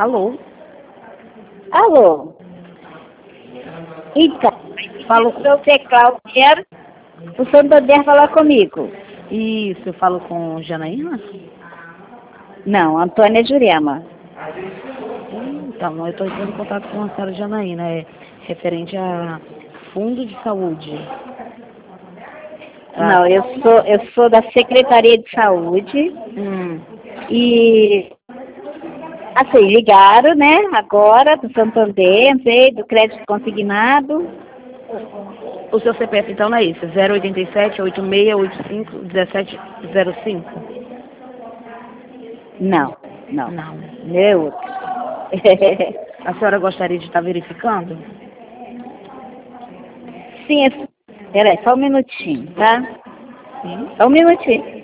Alô? Alô? Então, Falo com... você, Cláudia, o Santander falar comigo. Isso, eu falo com Janaína? Não, Antônia Jurema. Então, eu estou entrando em contato com a senhora Janaína, referente a fundo de saúde. Não, eu sou da Secretaria de Saúde e, assim, ligaram, né, agora do Santander, veio do crédito consignado. O seu CPF, então, não é isso? 087 8685 1705? Não. Não. Meu. A senhora gostaria de estar verificando? Sim, peraí, só um minutinho, tá? Sim. Só um minutinho.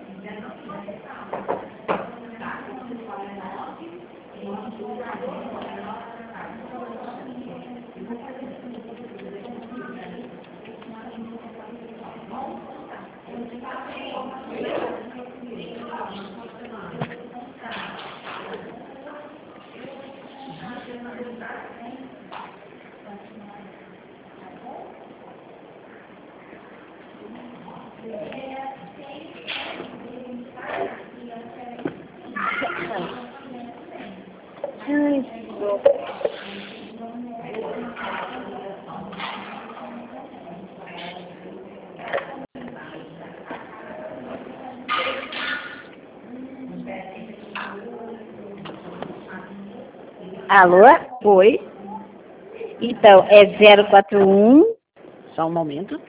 Alô? Oi. Então, é 041. Só um momento.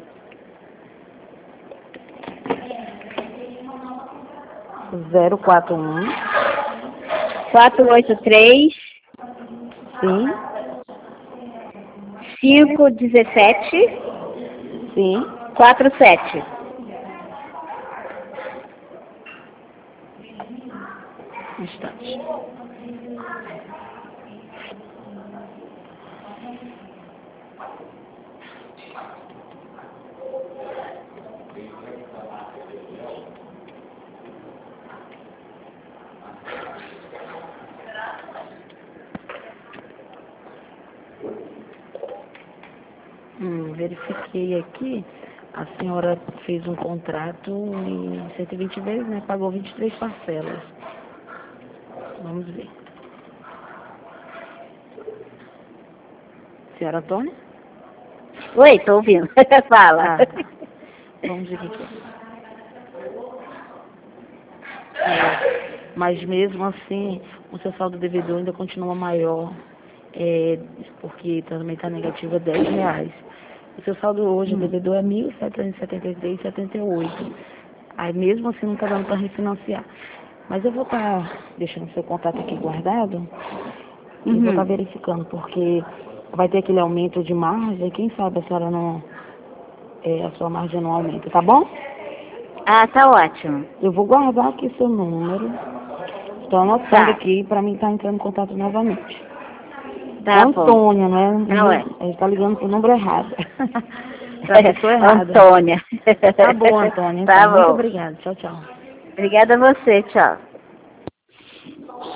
041. 483. Sim. 517. Sim. 47. Um instante. Verifiquei aqui, a senhora fez um contrato em 120 vezes, né? Pagou 23 parcelas. Vamos ver. Senhora Antônia? Oi, tô ouvindo. Fala. Tá. Vamos ver o que é. Mas mesmo assim, o seu saldo devedor ainda continua maior, porque também está negativo a R$10. O seu saldo hoje devedor é 1.773,78. Aí mesmo assim não está dando para refinanciar. Mas eu vou estar deixando seu contato aqui guardado e vou estar verificando, porque vai ter aquele aumento de margem, quem sabe a senhora não, a sua margem não aumenta, tá bom? Ah, tá ótimo. Eu vou guardar aqui seu número. Estou anotando aqui para mim estar entrando em contato novamente. Tá Antônia, bom. não é? Não é. A gente está ligando pro número errado. Para a pessoa errada. Antônia. Tá bom, Antônia. Então, Tá muito bom. obrigada. Tchau, tchau. Obrigada a você, tchau.